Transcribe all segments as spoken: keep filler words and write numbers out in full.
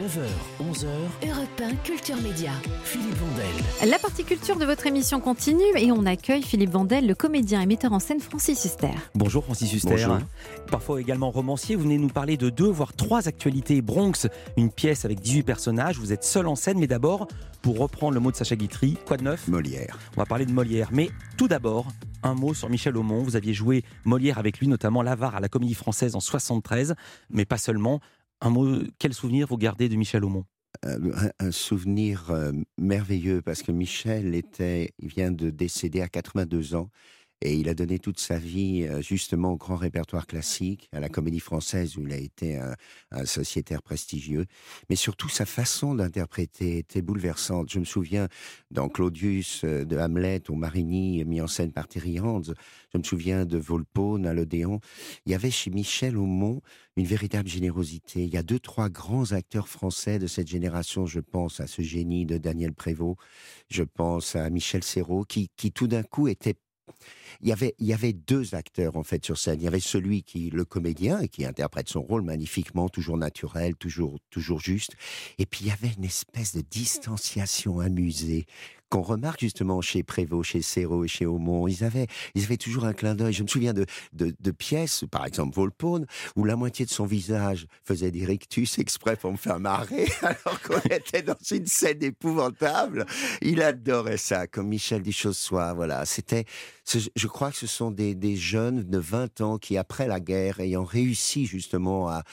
neuf heures, onze heures, Europe un Culture Média. Philippe Vandel. La partie culture de votre émission continue et on accueille Philippe Vandel, le comédien et metteur en scène Francis Huster. Bonjour Francis Huster. Bonjour. Parfois également romancier, vous venez nous parler de deux voire trois actualités. Bronx, une pièce avec dix-huit personnages, vous êtes seul en scène, mais d'abord, pour reprendre le mot de Sacha Guitry, quoi de neuf ? Molière. On va parler de Molière, mais tout d'abord, un mot sur Michel Aumont. Vous aviez joué Molière avec lui, notamment l'Avare à la Comédie Française en soixante-treize, mais pas seulement. Un mot, quel souvenir vous gardez de Michel Aumont ? Euh, un, un souvenir euh, merveilleux, parce que Michel était, il vient de décéder à quatre-vingt-deux ans, et il a donné toute sa vie euh, justement au grand répertoire classique, à la Comédie Française où il a été un, un sociétaire prestigieux, mais surtout sa façon d'interpréter était bouleversante. Je me souviens dans Claudius euh, de Hamlet au Marigny, mis en scène par Terry Hands, je me souviens de Volpone à l'Odéon. Il y avait chez Michel Aumont une véritable générosité. Il y a deux, trois grands acteurs français de cette génération, je pense à ce génie de Daniel Prévost, je pense à Michel Serrault, qui, qui tout d'un coup était Il y, avait, il y avait deux acteurs en fait sur scène. Il y avait celui qui, le comédien, et qui interprète son rôle magnifiquement, toujours naturel, toujours, toujours juste. Et puis il y avait une espèce de distanciation amusée qu'on remarque justement chez Prévost, chez Serrault et chez Aumont. Ils avaient, ils avaient toujours un clin d'œil. Je me souviens de, de, de pièces, par exemple Volpone, où la moitié de son visage faisait des rictus exprès pour me faire marrer, alors qu'on était dans une scène épouvantable. Il adorait ça, comme Michel Duchossois. Voilà, c'était, je crois que ce sont des, des jeunes de vingt ans qui, après la guerre, ayant réussi justement à,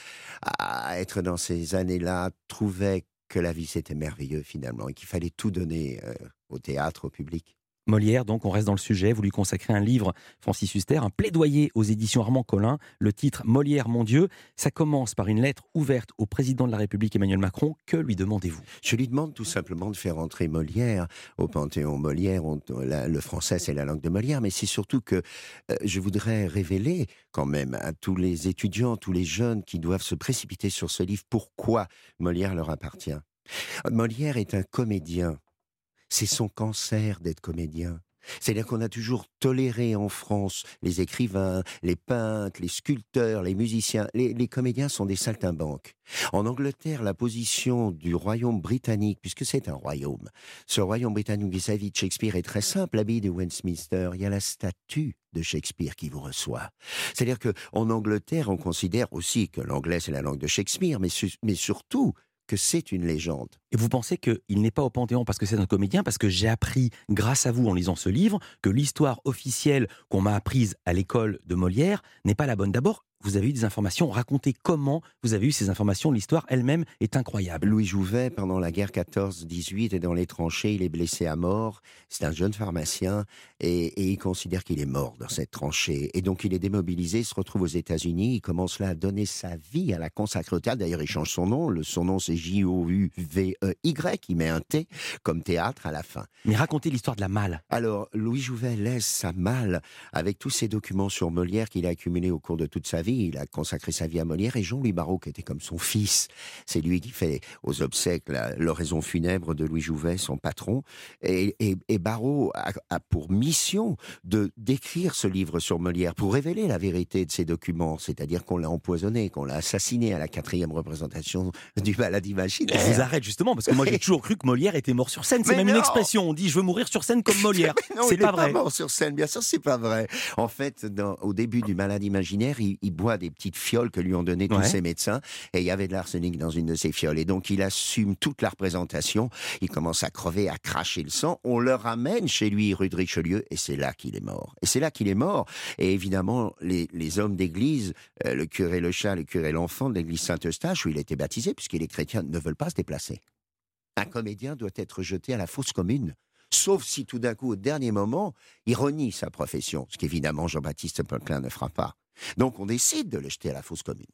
à être dans ces années-là, trouvaient que la vie c'était merveilleux finalement et qu'il fallait tout donner euh, au théâtre, au public. Molière, donc on reste dans le sujet, vous lui consacrez un livre, Francis Huster, un plaidoyer aux éditions Armand Collin, le titre Molière, mon Dieu. Ça commence par une lettre ouverte au président de la République Emmanuel Macron. Que lui demandez-vous ? Je lui demande tout simplement de faire entrer Molière au Panthéon. Molière, on, la, le français c'est la langue de Molière, mais c'est surtout que euh, je voudrais révéler quand même à tous les étudiants, tous les jeunes qui doivent se précipiter sur ce livre, pourquoi Molière leur appartient. Molière est un comédien. C'est son cancer d'être comédien. C'est-à-dire qu'on a toujours toléré en France les écrivains, les peintres, les sculpteurs, les musiciens. Les, les comédiens sont des saltimbanques. En Angleterre, la position du royaume britannique, puisque c'est un royaume, ce royaume britannique vis-à-vis de Shakespeare est très simple. L'abbaye de Westminster, il y a la statue de Shakespeare qui vous reçoit. C'est-à-dire qu'en Angleterre, on considère aussi que l'anglais c'est la langue de Shakespeare, mais, su- mais surtout que c'est une légende. Et vous pensez qu'il n'est pas au Panthéon parce que c'est un comédien, parce que j'ai appris, grâce à vous en lisant ce livre, que l'histoire officielle qu'on m'a apprise à l'école de Molière n'est pas la bonne. D'abord, vous avez eu des informations, racontez comment vous avez eu ces informations, l'histoire elle-même est incroyable. Louis Jouvet, pendant la guerre quatorze dix-huit, est dans les tranchées, il est blessé à mort, c'est un jeune pharmacien, et, et il considère qu'il est mort dans cette tranchée. Et donc il est démobilisé, il se retrouve aux États-Unis, il commence là à donner sa vie, à la consacrer au théâtre. D'ailleurs, il change son nom, le, son nom c'est J O U V E Y, il met un T comme théâtre à la fin. Mais racontez l'histoire de la malle. Alors, Louis Jouvet laisse sa malle avec tous ces documents sur Molière qu'il a accumulés au cours de toute sa vie. Il a consacré sa vie à Molière, et Jean-Louis Barrault, qui était comme son fils, c'est lui qui fait aux obsèques la, l'oraison funèbre de Louis Jouvet, son patron. Et, et, et Barrault a, a pour mission de d'écrire ce livre sur Molière pour révéler la vérité de ces documents, c'est-à-dire qu'on l'a empoisonné, qu'on l'a assassiné à la quatrième représentation du Maladie imaginaire. Je vous arrête justement, parce que moi j'ai toujours cru que Molière était mort sur scène. C'est Mais même non. une expression, on dit je veux mourir sur scène comme Molière. Non, c'est il pas est vrai. pas mort sur scène, bien sûr, c'est pas vrai. En fait, dans, au début du Maladie imaginaire, il, il boit des petites fioles que lui ont données tous Ouais. ses médecins, et il y avait de l'arsenic dans une de ces fioles. Et donc, il assume toute la représentation. Il commence à crever, à cracher le sang. On le ramène chez lui, rue de Richelieu, et c'est là qu'il est mort. Et c'est là qu'il est mort. Et évidemment, les, les hommes d'église, euh, le curé Le Chat, le curé L'Enfant de l'église Saint-Eustache, où il a été baptisé, puisque les chrétiens ne veulent pas se déplacer. Un comédien doit être jeté à la fosse commune. Sauf si tout d'un coup, au dernier moment, il renie sa profession, ce qu'évidemment Jean-Baptiste Poquelin ne fera pas. Donc on décide de le jeter à la fosse commune.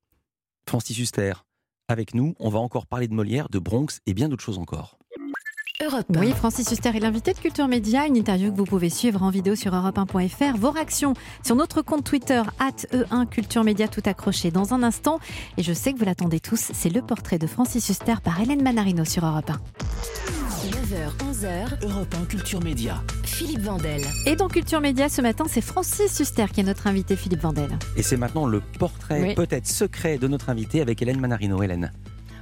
Francis Huster, avec nous, on va encore parler de Molière, de Bronx et bien d'autres choses encore. Europe un. Oui, Francis Huster est l'invité de Culture Média, une interview que vous pouvez suivre en vidéo sur europe un point f r. Vos réactions sur notre compte Twitter, arobase E un Culture Média, tout accroché dans un instant. Et je sais que vous l'attendez tous, c'est le portrait de Francis Huster par Hélène Manarino sur Europe un. neuf heures, onze heures, Europe un Culture Média. Philippe Vandel. Et dans Culture Média ce matin, c'est Francis Huster qui est notre invité, Philippe Vandel. Et c'est maintenant le portrait Oui. peut-être secret de notre invité avec Hélène Manarino. Hélène.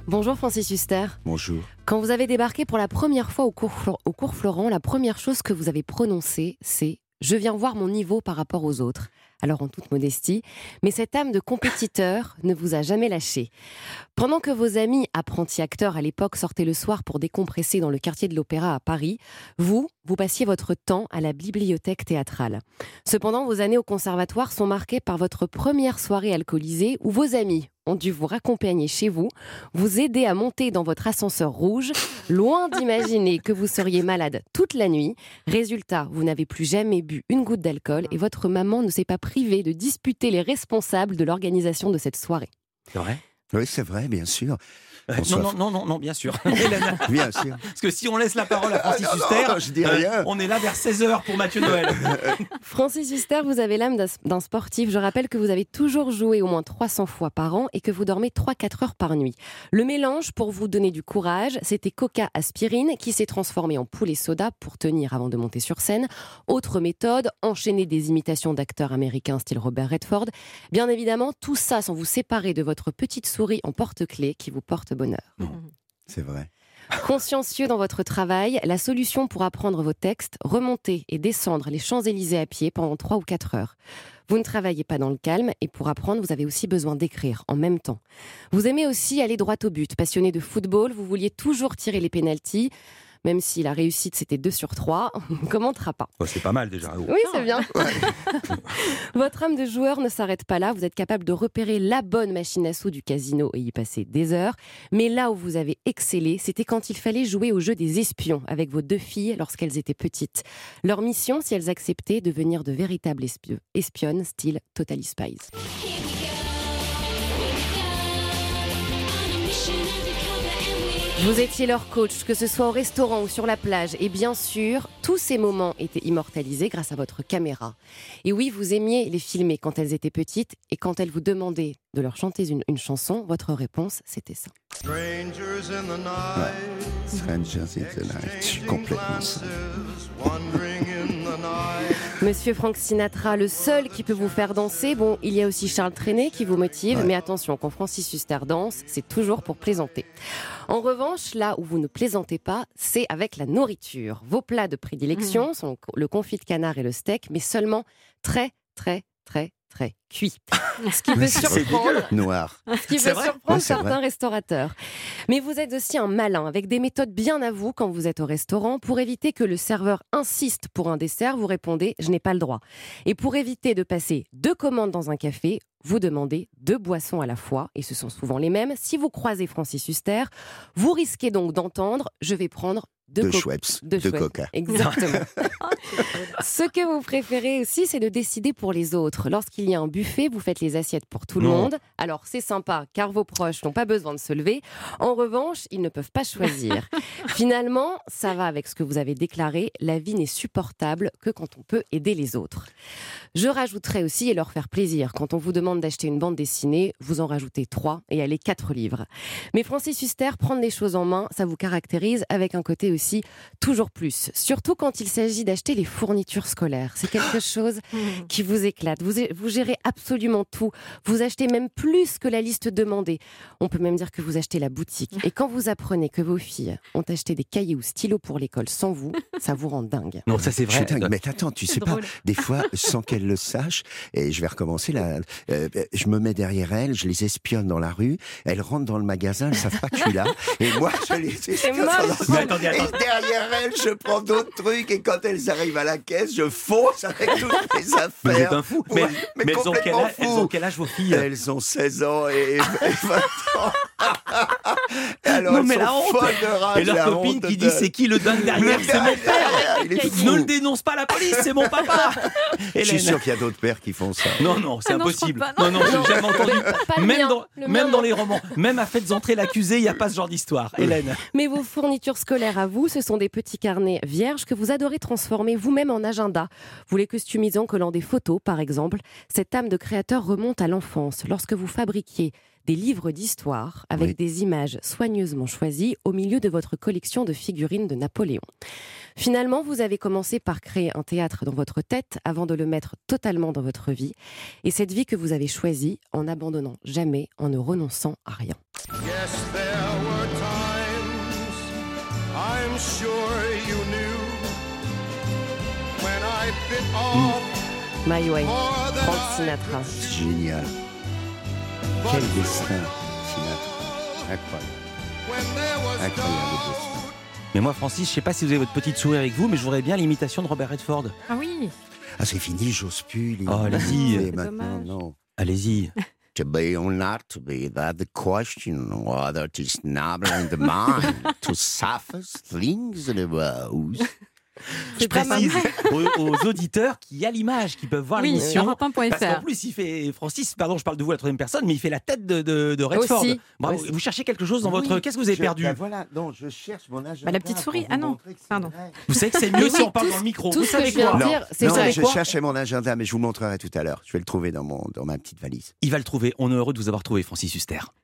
Bonjour Francis Huster. Bonjour. Quand vous avez débarqué pour la première fois au cours, Flo- au cours Florent, la première chose que vous avez prononcée, c'est « Je viens voir mon niveau par rapport aux autres ». Alors en toute modestie, mais cette âme de compétiteur ne vous a jamais lâché. Pendant que vos amis apprentis acteurs à l'époque sortaient le soir pour décompresser dans le quartier de l'Opéra à Paris, vous, vous passiez votre temps à la bibliothèque théâtrale. Cependant, vos années au conservatoire sont marquées par votre première soirée alcoolisée où vos amis ont dû vous raccompagner chez vous, vous aider à monter dans votre ascenseur rouge, loin d'imaginer que vous seriez malade toute la nuit. Résultat, vous n'avez plus jamais bu une goutte d'alcool et votre maman ne s'est pas privée de disputer les responsables de l'organisation de cette soirée. C'est vrai ? Oui, c'est vrai, bien sûr. Euh, François- non, non, non, non, non, bien sûr. Hélène, Bien sûr. parce que si on laisse la parole à Francis Ah, non, Huster, non, je dis euh, rien. on est là vers seize heures pour Mathieu Noël. Francis Huster, vous avez l'âme d'un- d'un sportif. Je rappelle que vous avez toujours joué au moins trois cents fois par an et que vous dormez trois à quatre heures par nuit. Le mélange pour vous donner du courage, c'était Coca-Aspirine qui s'est transformé en poulet soda pour tenir avant de monter sur scène. Autre méthode, enchaîner des imitations d'acteurs américains style Robert Redford. Bien évidemment, tout ça sans vous séparer de votre petite souris en porte-clés qui vous porte bonheur. C'est vrai. Consciencieux dans votre travail, la solution pour apprendre vos textes, remonter et descendre les Champs-Élysées à pied pendant trois ou quatre heures. Vous ne travaillez pas dans le calme et pour apprendre, vous avez aussi besoin d'écrire en même temps. Vous aimez aussi aller droit au but. Passionné de football, vous vouliez toujours tirer les pénaltys. Même si la réussite c'était deux sur trois, on ne commentera pas. Oh, c'est pas mal déjà. Oh. Oui, c'est bien. Votre âme de joueur ne s'arrête pas là. Vous êtes capable de repérer la bonne machine à sous du casino et y passer des heures. Mais là où vous avez excellé, c'était quand il fallait jouer au jeu des espions avec vos deux filles lorsqu'elles étaient petites. Leur mission, si elles acceptaient, devenir de véritables espi- espionnes, style Totally Spies. Vous étiez leur coach, que ce soit au restaurant ou sur la plage. Et bien sûr, tous ces moments étaient immortalisés grâce à votre caméra. Et oui, vous aimiez les filmer quand elles étaient petites. Et quand elles vous demandaient de leur chanter une, une chanson, votre réponse, c'était ça. Strangers in the night, Strangers in the Night, je suis complètement ça. wandering in the night. Monsieur Frank Sinatra, le seul qui peut vous faire danser. Bon, il y a aussi Charles Trenet qui vous motive. Ouais. Mais attention, quand Francis Huster danse, c'est toujours pour plaisanter. En revanche, là où vous ne plaisantez pas, c'est avec la nourriture. Vos plats de prédilection mmh. sont le confit de canard et le steak, mais seulement très, très, très, très cuit. Ce qui peut surprendre, Noir. ce qui C'est peut vrai surprendre Ouais, c'est certains vrai. restaurateurs. Mais vous êtes aussi un malin, avec des méthodes bien à vous quand vous êtes au restaurant. Pour éviter que le serveur insiste pour un dessert, vous répondez « je n'ai pas le droit ». Et pour éviter de passer deux commandes dans un café, vous demandez deux boissons à la fois, et ce sont souvent les mêmes. Si vous croisez Francis Huster, vous risquez donc d'entendre « je vais prendre deux De co- Schweppes, de de Schweppes. Coca. Exactement. Ce que vous préférez aussi, c'est de décider pour les autres. Lorsqu'il y a un buffet, vous faites les assiettes pour tout le Non. monde. Alors, c'est sympa, car vos proches n'ont pas besoin de se lever. En revanche, ils ne peuvent pas choisir. Finalement, ça va avec ce que vous avez déclaré. La vie n'est supportable que quand on peut aider les autres. Je rajouterai aussi, et leur faire plaisir, quand on vous demande d'acheter une bande dessinée, vous en rajoutez trois et allez quatre livres. Mais Francis Huster, prendre les choses en main, ça vous caractérise avec un côté aussi toujours plus. Surtout quand il s'agit d'acheter les fournitures scolaires. C'est quelque chose qui vous éclate. Vous, vous gérez absolument tout. Vous achetez même plus que la liste demandée. On peut même dire que vous achetez la boutique. Et quand vous apprenez que vos filles ont acheté des cahiers ou stylos pour l'école sans vous, ça vous rend dingue. Non, ça c'est Je suis vrai. dingue. Mais attends, tu sais pas, des fois, sans qu'elle le sache, et je vais recommencer là, euh, je me mets derrière elle, je les espionne dans la rue, elles rentrent dans le magasin, elles savent pas que je suis là, et moi je les espionne. moche. Mais attendez, attendez. Et derrière elles, je prends d'autres trucs, et quand elles arrivent à la caisse, je fonce avec toutes les affaires. Mais vous êtes un fou. Mais, Ouais, mais mais elles, ont quel complètement âge, elles fou. ont quel âge vos filles? Elles ont seize ans et, et vingt ans. Et alors, Non, elles mais sont la honte. folles de rage, Et leur la copine honte qui de- dit c'est qui le dingue derrière? Le C'est mon gars père. derrière, il est fou. Ne le dénonce pas à la police, c'est mon papa. Je suis Hélène. sûr qu'il y a d'autres pères qui font ça. Non, non, c'est Ah non, je impossible. crois pas, non, non, j'ai jamais entendu. Pas le Même, mien. dans, Le même mien, dans non. les romans, même à Faites entrer l'accusé, il n'y a pas ce genre d'histoire. Hélène. Mais vos fournitures scolaires à vous, ce sont des petits carnets vierges que vous adorez transformer vous-même en agenda. Vous les customisez en collant des photos, par exemple. Cette âme de créateur remonte à l'enfance, lorsque vous fabriquiez des livres d'histoire avec Oui. des images soigneusement choisies au milieu de votre collection de figurines de Napoléon. Finalement, vous avez commencé par créer un théâtre dans votre tête avant de le mettre totalement dans votre vie. Et cette vie que vous avez choisie en n'abandonnant jamais, en ne renonçant à rien. Yes, there I'm sure you knew when I bit off My Way, more than Frank I Sinatra. could C'est chew. génial. But Quel destin, Sinatra. Incroyable. when there was Incroyable doubt, destin. Mais moi, Francis, je sais pas si vous avez votre petite souris avec vous, mais je voudrais bien l'imitation de Robert Redford. Ah oui. Ah, c'est fini, j'ose plus. les- Oh, allez-y. Et C'est maintenant, dommage. non. Allez-y. To be or not to be, that's the question. Whether it is noble in the mind to suffer things in the rose. Je précise aux, aux auditeurs qu'il y a l'image, qui peuvent voir Oui, l'émission. Europe un point F R. Parce qu'en plus, il fait Francis, pardon, je parle de vous à la troisième personne, mais il fait la tête de, de, de Redford. Aussi. Bravo. Aussi. Vous cherchez quelque chose dans Oui, votre. Qu'est-ce que vous avez je- perdu ben voilà, non, je cherche mon agenda. Bah, la petite souris. pour vous Ah non, montrer que c'est pardon. vrai. Vous savez que c'est mieux Mais si oui, on parle tout dans le micro. tout Vous ce que savez je viens quoi de Non, dire, c'est non, ça. je quoi cherchais mon agenda, mais je vous le montrerai tout à l'heure. Je vais le trouver dans, mon, dans ma petite valise. Il va le trouver. On est heureux de vous avoir trouvé, Francis Huster.